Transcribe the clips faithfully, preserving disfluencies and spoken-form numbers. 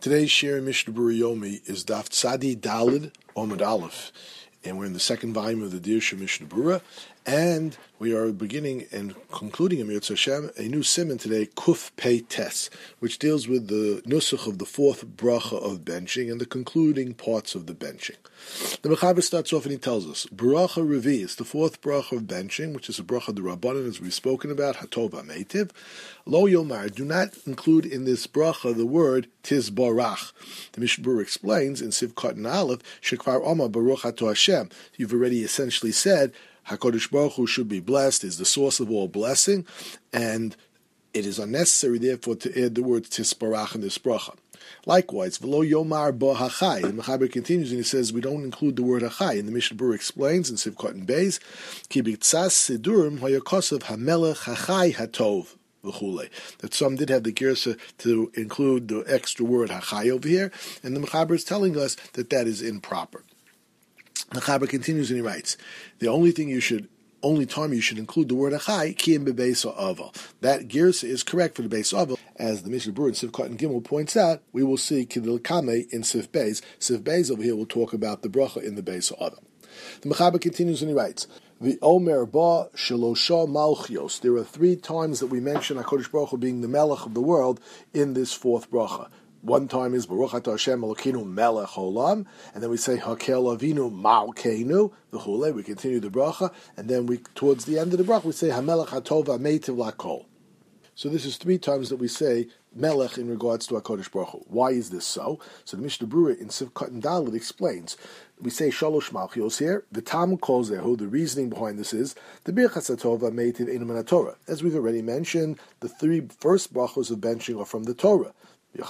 Today's share in Mishnah Berurah Yomi is Daf Tzadi Dalid Omid Aleph, and we're in the second volume of the Dirsha Mishnah Berurah, and we are beginning and concluding Amir Hashem a new simon today, Kuf Pei Tes, which deals with the nusach of the fourth bracha of benching and the concluding parts of the benching. The Mechaber starts off and he tells us, Bracha Revi is the fourth bracha of benching, which is a bracha d'Rabbanan, as we've spoken about, Hatov HaMeitiv. Lo Yomar, do not include in this bracha the word Tizbarach. The Mishnah Berurah explains in Sivkot and Aleph, Shekvar Oma Baruch Ato Hashem. You've already essentially said, HaKadosh Baruch Hu should be blessed, is the source of all blessing, and it is unnecessary, therefore, to add the word Tizbarach in this bracha. Likewise, V'lo Yomar Bo Hachai. The Mechaber continues and he says we don't include the word Hachai. And the Mishnah Berurah explains in Sivkot and Beis, Ki b'tzas Sidurim Hayakosav Hamelech Hachai Hatov. That some did have the girsa to include the extra word Hachai over here, and the Mechaber is telling us that that is improper. The Mechaber continues and he writes, the only thing you should only time you should include the word achai, kiyim bebeis ha'aval. That girsa is correct for the beis ha'aval. As the Mishnah Berurah in Sivkot and Gimel points out, we will see kidil kame in Sif Beis. Sif Beis over here will talk about the bracha in the beis ha'aval. The Mechaber continues and he writes, the Omer Ba Shalosha Malchios. There are three times that we mention HaKadosh Baruch Hu being the Melech of the world in this fourth bracha. One time is Baruch Atah Hashem Elokeinu Melech Olam, and then we say Hakel Avinu Malkeinu v'chulei. We continue the bracha, and then we towards the end of the bracha we say Hamelech Hatov HaMeitiv Lakol. So this is three times that we say Melech in regards to HaKadosh Baruch Hu. Why is this so? So the Mishnah Berurah in Sivkot and Dalet explains. We say Shalosh Malchios here. The Tam calls Zehu. The reasoning behind this is the Birchas Hatova Meitiv Einu Min HaTorah. As we've already mentioned, the three first brachos of benching are from the Torah. The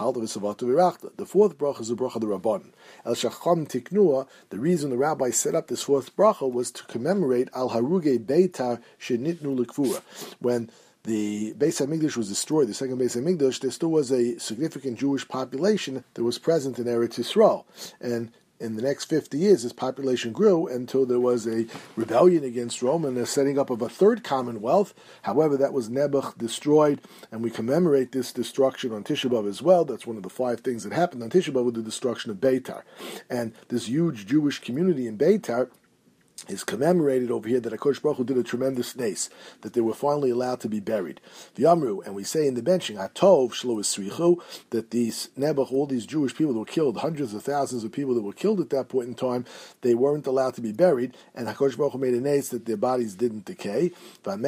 fourth bracha is the bracha of the Rabbanan. El Shacham Tiknua, the reason the rabbi set up this fourth bracha was to commemorate Al Haruge Beitar Shenitnu Likvura. When the Beis HaMikdash was destroyed, the second Beis HaMikdash, there still was a significant Jewish population that was present in Eretz Yisrael. And in the next fifty years, this population grew until there was a rebellion against Rome and the setting up of a third commonwealth. However, that was Nebuch destroyed, and we commemorate this destruction on Tisha B'Av as well. That's one of the five things that happened on Tisha B'Av with the destruction of Beitar. And this huge Jewish community in Beitar is commemorated over here that HaKadosh Baruch Hu did a tremendous nace, that they were finally allowed to be buried. The Amru, and we say in the benching, Hatov Shlo Esrichu, that these Nebuch, all these Jewish people that were killed, hundreds of thousands of people that were killed at that point in time, they weren't allowed to be buried, and HaKadosh Baruch Hu made a nace that their bodies didn't decay. And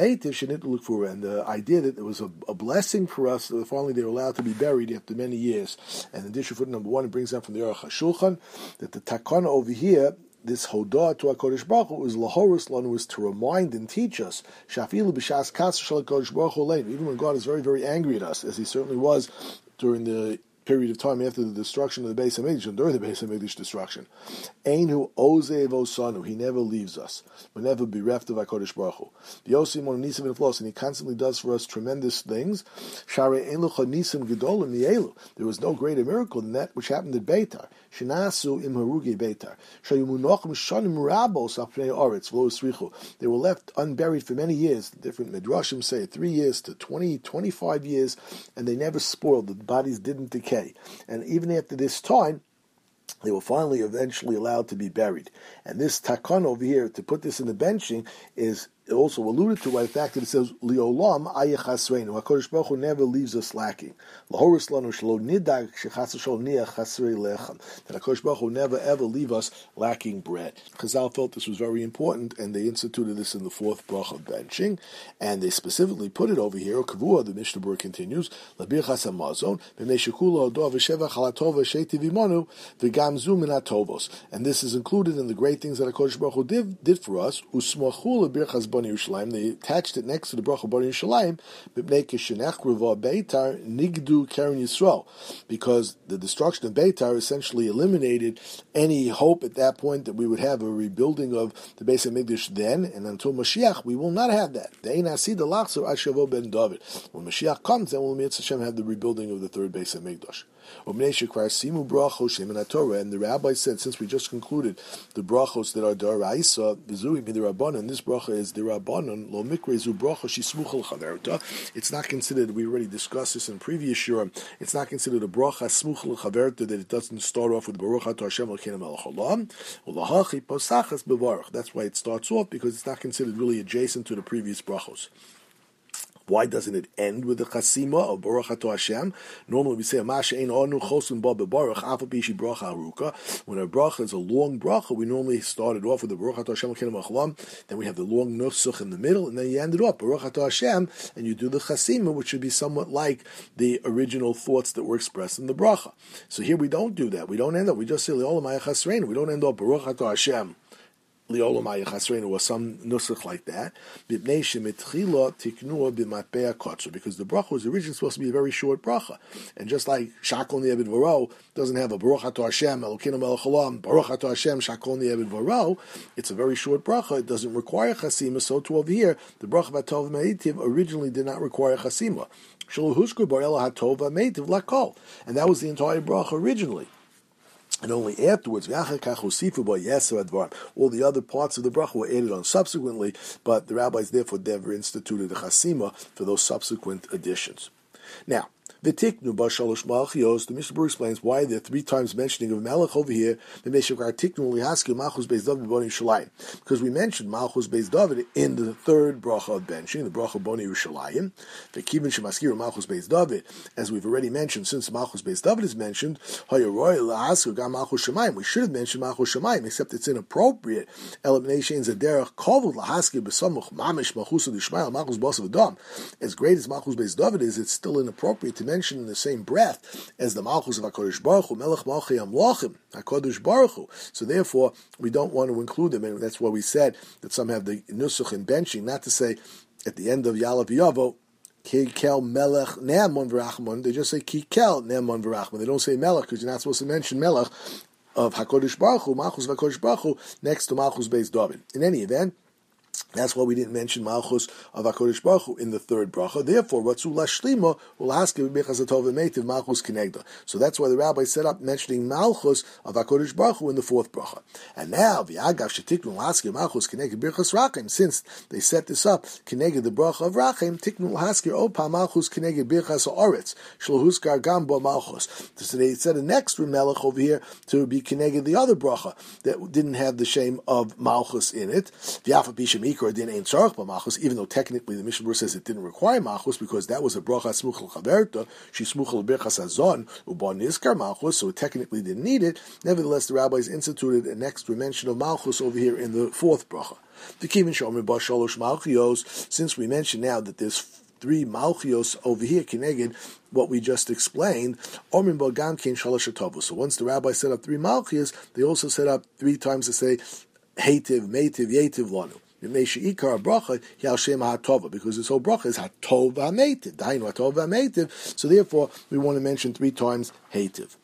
the idea that it was a, a blessing for us that finally they were allowed to be buried after many years. And in addition, footnote number one, it brings down from the Aruch HaShulchan that the takana over here, this hodah to HaKadosh Baruch Hu, is lahorus lanu, is to remind and teach us shafilu b'shas kas shel HaKadosh Baruch Hu leinu, even when God is very, very angry at us, as He certainly was during the period of time after the destruction of the Beis HaMikdash and during the Beis HaMikdash destruction. Einu ozev osanu, He never leaves us. We'll never be bereft of HaKadosh Baruch Hu. The Yosim on nisim v'neflos, and He constantly does for us tremendous things. Sharei ein lecha nisim gedolim mi'elu. There was no greater miracle than that which happened at Beitar. Shenasu im harugi Beitar. Shayimunochem shanim rabos al pnei oretz v'lo esrichu. They were left unburied for many years. Different midrashim say three years to twenty, twenty-five years, and they never spoiled. The bodies didn't decay. And even after this time, they were finally eventually allowed to be buried. And this takon over here, to put this in the benching, is also alluded to by the fact that it says Liolam ayachasreinu. HaKadosh Baruch Hu never leaves us lacking. Lahoris lanu shelo nidag shechas shel niach chasrei lechem. That HaKadosh Baruch Hu never ever leave us lacking bread. Chazal felt this was very important, and they instituted this in the fourth bracha of benching, and they specifically put it over here. Kavua, the Mishnah Berurah continues, Labirchas hamazon b'nei shekula hodov v'shevach halatov v'sheiti v'imanu v'gam zu min hatovos. And this is included in the great things that HaKadosh Baruch Hu did, did for us. Usmachu labirchas Bani Yerushalayim. They attached it next to the bracha Bani Yerushalayim, Beitar Nigdu Keren Yisrael, because the destruction of Beitar essentially eliminated any hope at that point that we would have a rebuilding of the Beis HaMikdash then, and until Mashiach we will not have that. When Mashiach comes, then we'll Hashem have the rebuilding of the third Beis HaMikdash. And the rabbi said, since we just concluded the brachos that are d'oraisa, v'zuhi midrabanan, this bracha is d'rabanan, lo mikre zu bracha shismuchal chaverta. It's not considered, we already discussed this in previous shiur, it's not considered a bracha smuchal chaverta, that it doesn't start off with baruch atah Hashem Elokeinu melech haolam, ulahachi posachas bevarach. That's why it starts off, because it's not considered really adjacent to the previous brachos. Why doesn't it end with the chasima of Baruch Atah Hashem? Normally we say Masha ein anu chosun ba bebaruch afa bishi bracha aruka. When a bracha is a long bracha, we normally start it off with the Baruch Atah Hashem Elokeinu melech haolam. Then we have the long nusach in the middle, and then you end it up Baruch Atah Hashem, and you do the chasima, which should be somewhat like the original thoughts that were expressed in the bracha. So here we don't do that. We don't end up. We just say Le'olam Hayeh Chasreinu. We don't end up Baruch Atah Hashem Li'olam Hayeh Chasreinu, or some nusach like that, because the bracha was originally supposed to be a very short bracha, and just like Shakol Ni'ebed Varo doesn't have a Baruch Atah Hashem Elokeinu melech haolam, Baruch Atah Hashem Shakol Ni'ebed Varo, it's a very short bracha. It doesn't require chasima. So to over here, the bracha Hatov Me'itiv originally did not require chasima. And that was the entire bracha originally. And only afterwards, all the other parts of the bracha were added on subsequently, but the rabbis therefore never instituted a chasima for those subsequent additions. Now, the Tiknu Bashalosh Malchios, the Mishnah Berurah explains why there are three times mentioning of Melech over here. The Mishnah Tiknu Lihaski Malchus Beis David Boni Yerushalayim, because we mentioned Malchus Beis David in the third bracha of benching, the bracha Boni Yerushalayim. The Kivin Shemaskir Malchus Beis David, as we've already mentioned, since Malchus Beis David is mentioned, Hayaroy Lahaski Gam Malchus Shemayim. We should have mentioned Malchus Shemayim, except it's inappropriate. Elimination is a derech Kovud Lahaski Besamuch Mamish Malchus D'Shmayim Malchus Basav Adam. As great as Malchus Beis David is, it's still inappropriate to mention in the same breath as the Malchus of HaKadosh Baruch Hu, Melech Malchei Amlochim, HaKadosh Baruch Hu. So therefore, we don't want to include them, and that's why we said that some have the Nusach in benching, not to say at the end of Yalav Yavo, Kikel Melech Ne'amon V'Rachmon, they just say Kikel Ne'amon V'Rachmon. They don't say Melech, because you're not supposed to mention Melech of HaKadosh Baruch Hu, Malchus of HaKadosh Baruch Hu, next to Malchus Beis David. In any event, that's why we didn't mention Malchus of HaKadosh Baruch Hu in the third bracha. Therefore, Ratzu Lashlima will ask if Bechaz Atov Meitiv Malchus Kenegda. So that's why the rabbi set up mentioning Malchus of HaKadosh Baruch Hu in the fourth bracha. And now, V'Agav Shetiknu Lahaskir Malchus Keneged Birchas Rachim. Since they set this up, Keneged the bracha of Rachim, Tiknu Lahaskir Opa Malchus Keneged Birchas Oretz Shlohuskar Gamba Malchus. So they set an extra melech over here to be Keneged the other bracha that didn't have the shame of Malchus in it. V'Afa Bisham Ikor Din Ein Tzarich B'Malchus, even though technically the Mishnah Berurah says it didn't require Malchus because that was a bracha smuchal chaverta, she smuchal birchas hazon uba nizkar Malchus, so it technically didn't need it. Nevertheless, the rabbis instituted an extra mention of Malchus over here in the fourth bracha. The Kivin Shomer Bashalosh Malchios, since we mentioned now that there's three Malchios over here, Keneged, what we just explained, Omrim Bogam Ken Shalosh Atavos. So once the rabbi set up three Malchios, they also set up three times to say Heitiv, Meitiv, Yetiv Lanu. Because this whole bracha is hatov v'ameitiv, dainu hatov v'ameitiv. So therefore, we want to mention three times heitiv.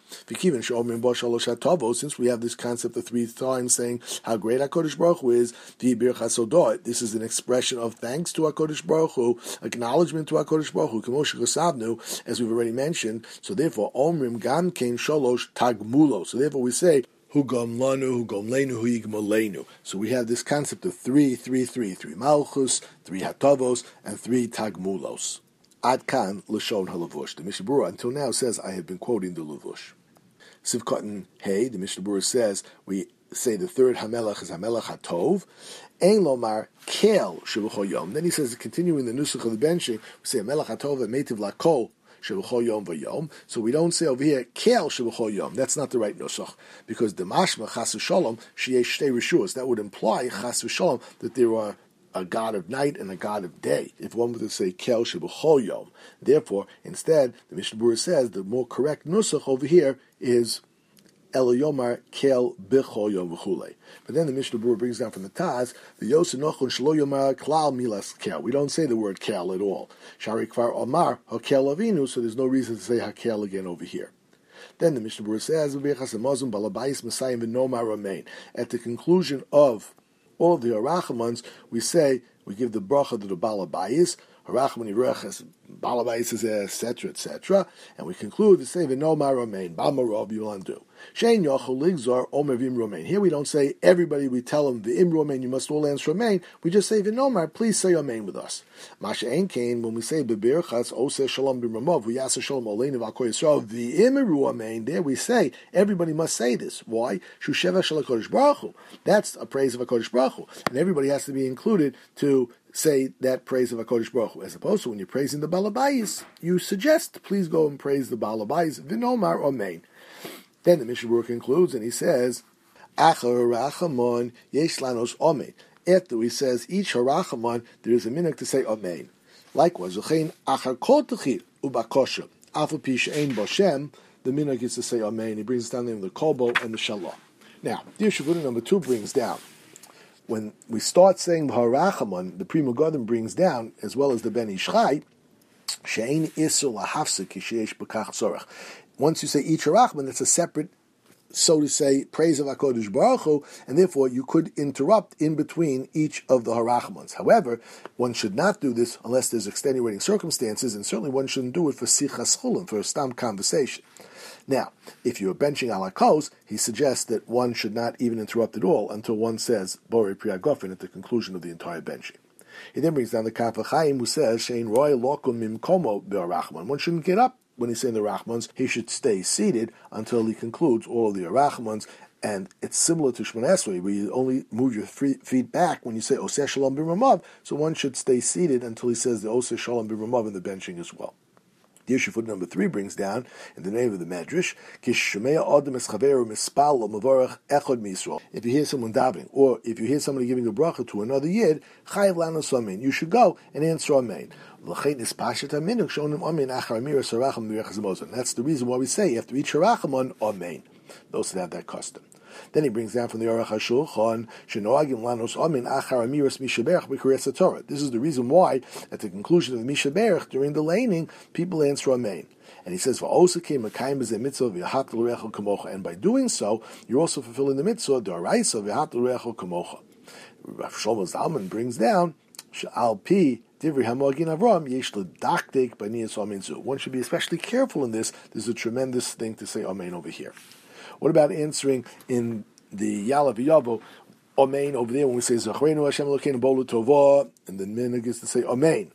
Since we have this concept of three times saying how great HaKadosh Baruch Hu is, this is an expression of thanks to HaKadosh Baruch Hu, acknowledgement to HaKadosh Baruch Hu, as we've already mentioned. So therefore, Omrim Gam Kein Sholosh Tagmulo. So therefore, we say. Hu gam lanu, hu gam leinu, hu yigmalenu. So we have this concept of three, three, three, three malchus, three hatavos, and three tagmulos. Ad kan l'shon halavush. The Mishnah Berurah until now says I have been quoting the Lavush. Sivkatan Hey, the Mishnah Berurah says we say the third hamelach is hamelach hatov. Ein lomar kel shevucho yom. Then he says continuing the nusach of the benching, we say hamelach hatov meitiv lakol. So we don't say over here kel shevucho yom. That's not the right nusach, because the mashma chas v'shalom sheyesh shtei reshuos. That would imply chas v'shalom that there are a god of night and a god of day. If one were to say kel shevucho yom, therefore instead the Mishnah Berurah says the more correct nusach over here is El Yomar Kel Bicho Yom V'chulei. But then the Mishnah Berurah brings down from the Taz the Yosef Nochon Shlo Yomar Klal Milas Kel. We don't say the word Kel at all. Shari Kvar Omar Hakel Avinu. So there's no reason to say Hakel again over here. Then the Mishnah Berurah says at the conclusion of all of the Arachamans, we say we give the bracha to the Balabayis. Harachman Yireches, Balabais, et cetera, et cetera. And we conclude to say V'nomar Romain, Balmarov you will undo. Shein Yochel Ligzar Omer V'im Romain. Here we don't say everybody. We tell them V'im Romain. You must all answer Romain. We just say V'nomar. Please say Romain with us. Masha Ein Kain when we say Bebirchas Oseh Shalom B'Ramov V'Yaseh Shalom Oleinu V'Akol Yisrael V'im Romain. There we say everybody must say this. Why? Shusheva Shel HaKodesh Baruch Hu. That's a praise of HaKodesh Baruch Hu, and everybody has to be included to say that praise of HaKodesh Baruch Hu. As opposed to when you're praising the Balabayis, you suggest please go and praise the Balabayis V'nomar Romain. Then the Mishnah Berurah concludes and he says, Achar harachamon yesh lanos omein. After he says each harachamon, there is a minhag to say omein. Likewise, Zechein achar kol techir ubakosha afu pi she'ein boshem. The minhag is to say omein. He brings down the name of the kobo and the shalom. Now, Dir Shavuot number two brings down when we start saying harachamon, the Pri Megadim brings down as well as the Ben Ish Chai, she'ein isul lahafsek kisheyesh b'kach tzorach. Once you say each harachman, that's a separate, so to say, praise of HaKadosh Baruch Hu, and therefore you could interrupt in between each of the harachmans. However, one should not do this unless there's extenuating circumstances, and certainly one shouldn't do it for sichas chulim, for a stam conversation. Now, if you're benching alakos, he suggests that one should not even interrupt at all until one says Borei Pri HaGofen at the conclusion of the entire benching. He then brings down the Kaf HaChaim who says, Shein roy lokum mimkomo be'arachman. One shouldn't get up when he's saying the Rachmans. He should stay seated until he concludes all of the Rachmans. And it's similar to Shemona Esrei, where you only move your feet back when you say Oseh Shalom B'Ramav. So one should stay seated until he says the Oseh Shalom B'Ramav in the benching as well. The issue foot number three brings down, in the name of the Medrash, if you hear someone davening, or if you hear somebody giving a bracha to another yid, you should go and answer amen. That's the reason why we say after each harachamon, amen. Those that have that custom. Then he brings down from the Aruch HaShulchan, Shenoagim Lanos Amin Achar Amiras Mishaberach B'Kriyas Torah. This is the reason why, at the conclusion of the Mishaberach, during the laning, people answer Amen. And he says, "Va'osakei Makayim B'Zeh Mitzvah V'Yahat L'Recho Kamocha." And by doing so, you're also fulfilling the mitzvah D'Oraisa V'Yahat L'Recho Kamocha. Rav Shlomo Zalman brings down She'al Pi Divri Hamogin Avram Yesh L'Daktik B'Niyas Amen Zu. One should be especially careful in this. There's a tremendous thing to say Amen over here. What about answering in the Yalav Yavo, Amen over there when we say Zachrenu Hashem Elokeinu Bolu Tovah, and the minhag is to say Amen.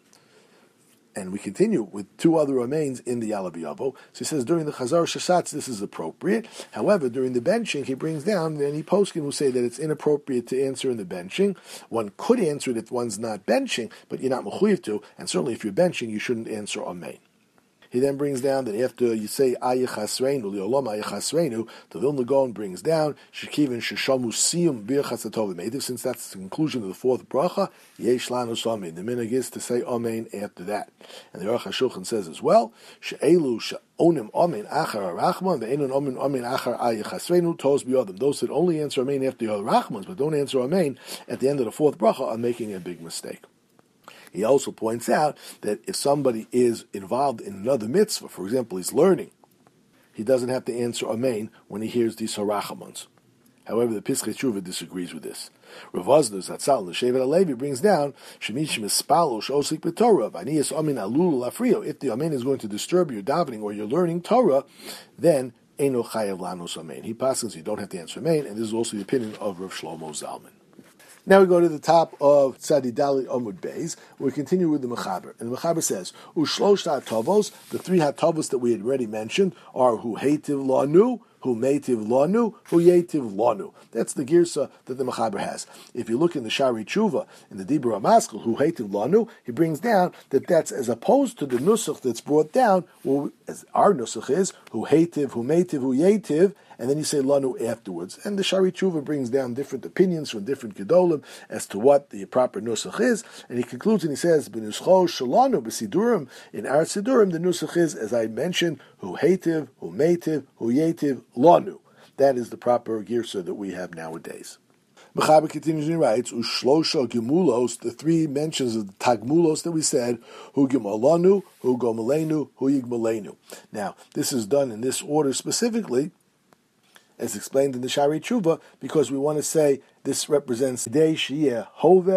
And we continue with two other Amens in the Yalav Yavo. So he says during the Chazar Shashatz this is appropriate. However, during the benching he brings down any poskim who say that it's inappropriate to answer in the benching. One could answer it if one's not benching, but you're not mechuyev to, and certainly if you're benching you shouldn't answer Amen. He then brings down that after you say Ayachasreinu, Li'olam Ayachasreinu, the Vilna Gaon brings down Shekivin Sheshamu Siyum Birchas HaTov Meitav. Since that's the conclusion of the fourth bracha, Yesh Lanus Amen. The minhag is to say Amen after that. And the Aruch HaShulchan says as well, She'elu She'onim Amen Achar HaRachman, Ve'enun Amen Amen Achar Ayachasreinu, Tos B'Yodem. Those that only answer Amen after the Rachmans, but don't answer Amen at the end of the fourth bracha are making a big mistake. He also points out that if somebody is involved in another mitzvah, for example, he's learning, he doesn't have to answer Amen when he hears these harachamons. However, the Pischei Teshuva disagrees with this. Rav Ozdar Zatzal, the Shevet HaLevi, brings down Shemish Mispalo Shosik B'Torah V'Aniyas Amen Alul Lafrio. If the Amen is going to disturb your davening or you're learning Torah, then Eino Chayav Lanos Amen. He passes, you don't have to answer Amen, and this is also the opinion of Rav Shlomo Zalman. Now we go to the top of Tzadi Dali Amud Beis. We continue with the Mechaber. And the Mechaber says, Ushlosh HaTavos, the three HaTavos that we had already mentioned, are Hu Heitiv Lanu, Hu Meitiv Lanu, Hu Yetiv Lanu. That's the girsa that the Mechaber has. If you look in the Shari Tshuva, in the Dibur HaMaskal, Hu Heitiv Lanu, he brings down that that's as opposed to the Nusach that's brought down, well, as our Nusach is, Hu Heitiv, Hu Meitiv, Hu Yetiv, and then you say Lanu afterwards. And the Shari Tshuva brings down different opinions from different Gedolim as to what the proper Nusach is. And he concludes and he says, B'nuscho Shalanu B'sidurim, in Eretz Sidurim, the Nusach is, as I mentioned, Hu Heitiv, Hu Meitiv, Hu Yetiv, Lanu. That is the proper Girsa that we have nowadays. Mechaber continues and he writes, Ushlosha Gemulos, the three mentions of the Tagmulos that we said, Hu Gemalanu, Hu Gomalenu, Hu Yigmalenu. Now, this is done in this order specifically, as explained in the Shari Tshuva, because we want to say this represents Dei Shiyeh Hoveh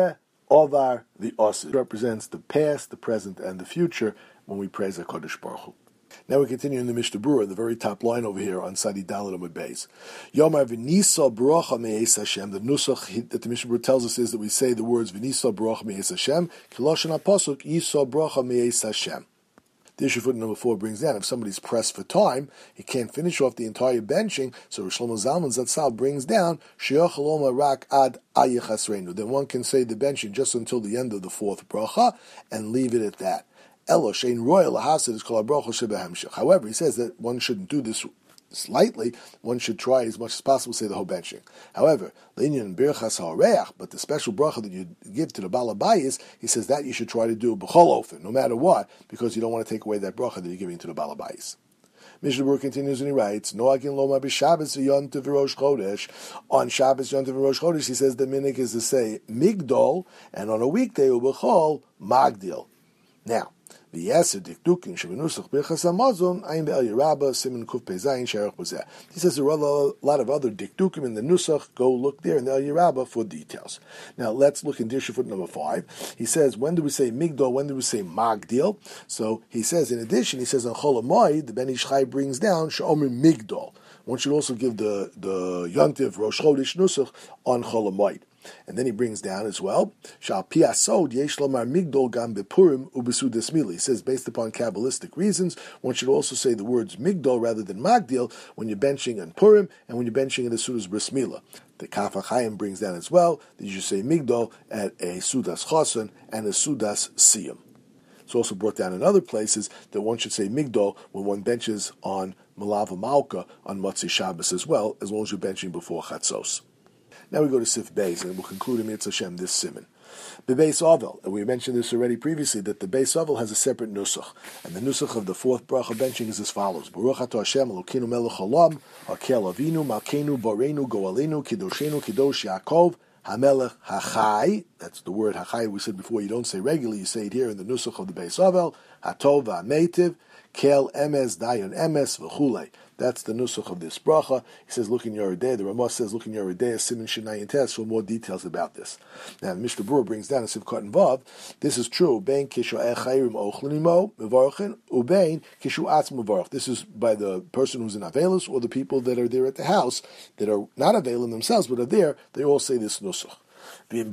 Ovar, the Osid, represents the past, the present, and the future when we praise HaKadosh Baruch Hu. Now we continue in the Mishnah Berurah, the very top line over here on Sadi Dalet Amud Beis. Yomar v'nisa bracha me'es Hashem. The nusach that the Mishnah Berurah tells us is that we say the words v'nisa bracha me'es Hashem, kiloshen ha'pasuk yisa bracha me'es Hashem. The issue footnote number four brings down, if somebody's pressed for time, he can't finish off the entire benching, so Rosh Shlomo Zalman Zatzal brings down, She'ochaloma rak ad ayich asreinu. Then one can say the benching just until the end of the fourth bracha, and leave it at that. Elo shein royal lahasid is called bracha shebehemshech. However, he says that one shouldn't do this slightly, one should try as much as possible to say the whole benching. However, l'inyan birchas ha'oreach, but the special bracha that you give to the Baal Habayis, he says that you should try to do b'chol ofen, no matter what, because you don't want to take away that bracha that you're giving to the Baal Habayis. Mishnah Berurah continues and he writes, Noagin lomar b'Shabbos v'yontiv v'rosh chodesh. On Shabbos, yontiv v'rosh chodesh, he says the minhag is to say migdol, and on a weekday ubechol magdil. Now, the Yeser Dikdukin Shebenusach Birchas Hamazon Ayin Be'el Yerabba Siman Kuf Pezayin Sherach B'Zeh. He says there are a lot of other Dikdukim in the Nusach. Go look there in the El Yerabba for details. Now let's look in Dirshu foot number five. He says, when do we say Migdol? When do we say Magdil? So he says, in addition, he says on Chol Hamoed, the Ben Ish Chai brings down She'omer Migdol. One should also give the the Yontiv Rosh Chodesh Nusach on Chol Hamoed. And then he brings down as well, Shal Piasod Yesh Lomar Migdol Gam Bepurim Ubesudas Mili. He says, based upon Kabbalistic reasons, one should also say the words Migdol rather than Magdil when you're benching on Purim and when you're benching in the Sudas Bris Milah. The Kaf HaChaim brings down as well that you should say Migdol at a Sudas Choson and a Sudas Siyam. It's also brought down in other places that one should say Migdol when one benches on Malava Malka on Motzei Shabbos as well, as long as you're benching before Chatzos. Now we go to Sif Beis, and we'll conclude in Mirz Hashem this siman. The Beis Ovel, and we mentioned this already previously, that the Beis Ovel has a separate nusach, and the nusach of the fourth bracha benching is as follows: Baruch Atah Hashem Elokeinu Melech Haolam, Hakel Avinu, Malkeinu, Boreinu, Goalenu, Kiddoshenu, Kiddosh Yaakov, Hamelech Hachai. That's the word Hachai we said before. You don't say regularly; you say it here in the nusach of the Beis Ovel. Hatov Va'ameitiv, Kel Emes Dayan Emes V'chulei. That's the nusach of this bracha. He says, look in Yoreh De'ah. The Ramah says, look in Yoreh De'ah, Siman Shinai Tes, for more details about this. Now, the Mishnah Berurah brings down a Sivkot and Vav. This is true. Bein kishu echayrim ochlenimo mevarchen ubein kishu atz mevarch. This is by the person who's in Avelus or the people that are there at the house that are not Avelim themselves but are there. They all say this nusach. Do you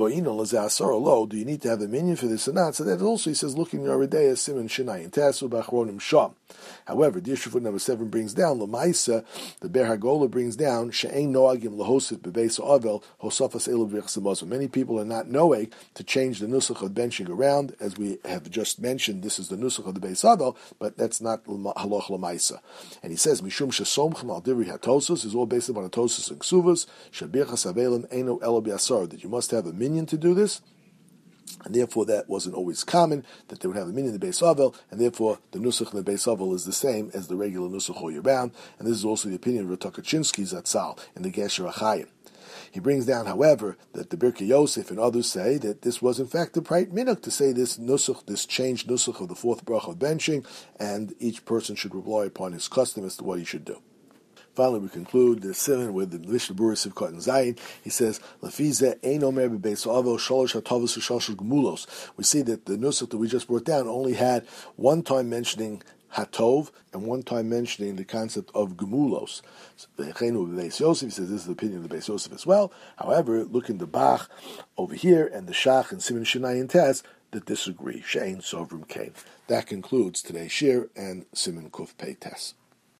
need to have a minion for this or not? So that also he says, look in Yoreh De'ah, Siman Shinai and Tasu Bachronim Sham. However, the issue number seven brings down Lamaisa, the Ber Hagola brings down She'ein Noagim Lahosif Bebeis Avel Hosafas Elav V'Chsamazim. Many people are not knowing to change the nusach of benching around, as we have just mentioned. This is the nusach of the Beis Avel, but that's not Haloch Lamaisa. And he says Mishum Shesomchem Al Divri Hatosos is all based upon Hatosos and Ksuvas Shabirchas Avelim Eino Elo B'Asar, that you must have a minion to do this. And therefore, that wasn't always common, that they would have a minion in the Beis Avel, and therefore the nusach in the Beis Avel is the same as the regular nusach all year round. And this is also the opinion of Ratokachinsky Zatzal in the Gesher Achayim. He brings down, however, that the Birkei Yosef and others say that this was in fact the right minhag to say this nusach, this changed nusach of the fourth bracha of benching, and each person should rely upon his custom as to what he should do. Finally, we conclude the siman with the Mishnah Berurah Sivkot and Zayin. He says, "Lefize ein omer bebeis avel shalosh hatavos u'shalosh gemulos." We see that the nusach that we just brought down only had one time mentioning hatov and one time mentioning the concept of gemulos. The Beis Yosef, he says this is the opinion of the Beis Yosef as well. However, look in the Bach over here and the Shach and Siman Shinai and Tez that disagree. She'ein sovrim kain. That concludes today's shir and Siman Kuf Pei Tes.